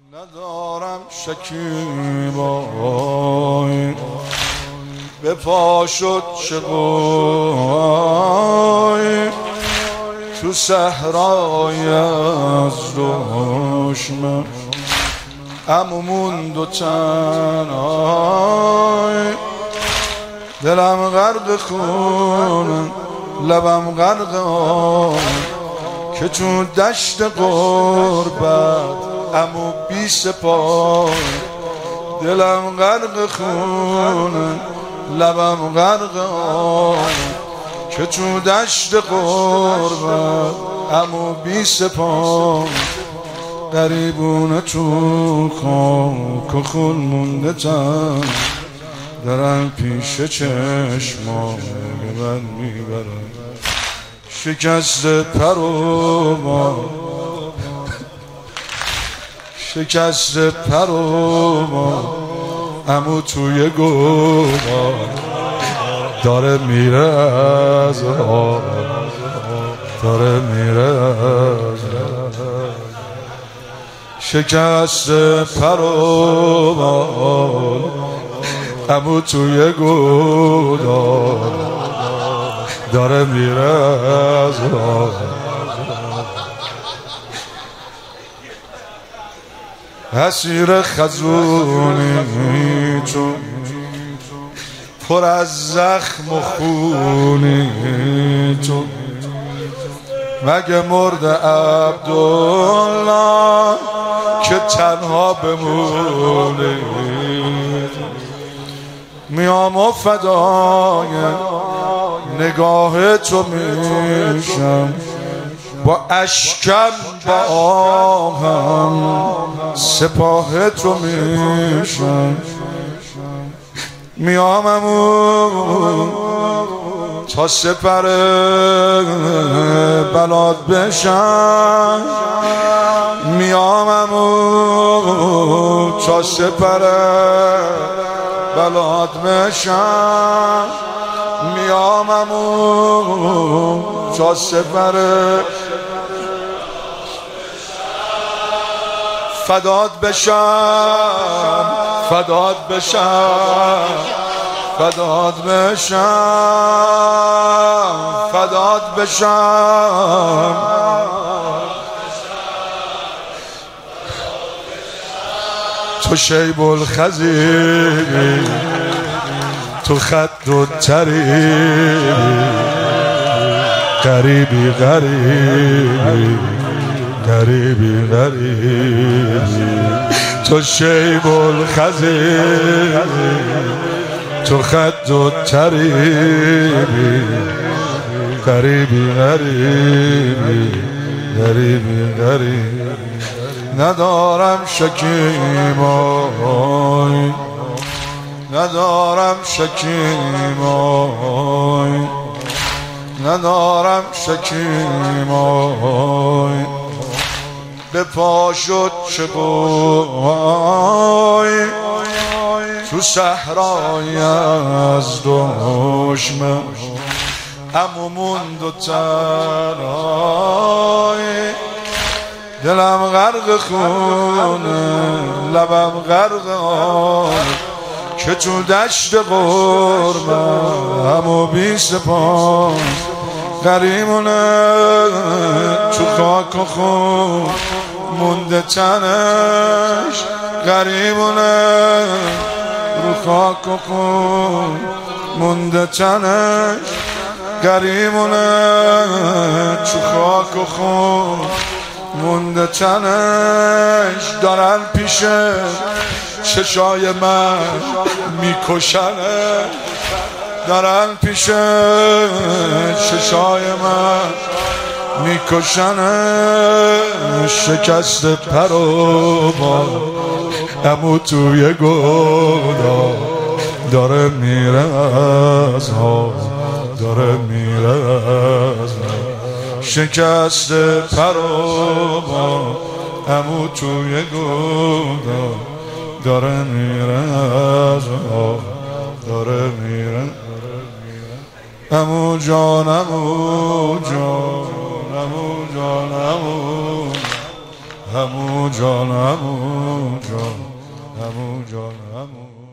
ندارم شکیبایی به پا شد چقای تو صحرای از دشمن عمو موند و تنهای دلم غرق خون لبم غرق آب که تو دشت غربت عمو بی سپاه دلم غرق خون لبم غرق آب که تو دشت غربت عمو بی سپاه غریبونه تو خاک و خون مونده تن دارن پیش چشمای من میبرن شکست پر و ما شکست پر و ما عمو توی گوما داره میره از آب داره میره از شکست پر و ما عمو توی گوما داره میره از آب اسیر خزونی تو پر از زخم و خونی تو مگه مرد عبدالله که تنها بمونی میام و فدای نگاه تو میشم با اشکم با آهم سپاه تو میشم میاممون تا سپر بلاد بشم میاممون تا سپر بلاد بشم میاممون تا سپر فداد بشم فداد بشم فداد بشم فداد بشم تو شیب الخزیبی تو خد و تریبی غریبی غریبی غریبی غریبی تو شیب الخزیبی تو خد و تریبی غریبی غریبی غریبی غریبی ندارم شکیبایی ندارم شکیبایی ندارم شکیبایی به پا شد چقای تو صحرای از دشمن عمو موند و تنهای دلم غرق خونه لبم غرق آب که تو دشت غربت عمو بی سپاه غریبونه تو خاک و خون مونده تنش غریبونه رو خاک و خون مونده تنش غریبونه تو خاک و خون مونده تنش دارن پیش چشای من میکشنه دارن پیش چشای من میکشنه شکست پر و ما عمو توی گودا داره میره از ها داره میره از شکست پر و ما عمو توی گودا داره میره از ها داره میره عمو جان عمو جان عمو جان عمو همون جان همون جان همون جان همون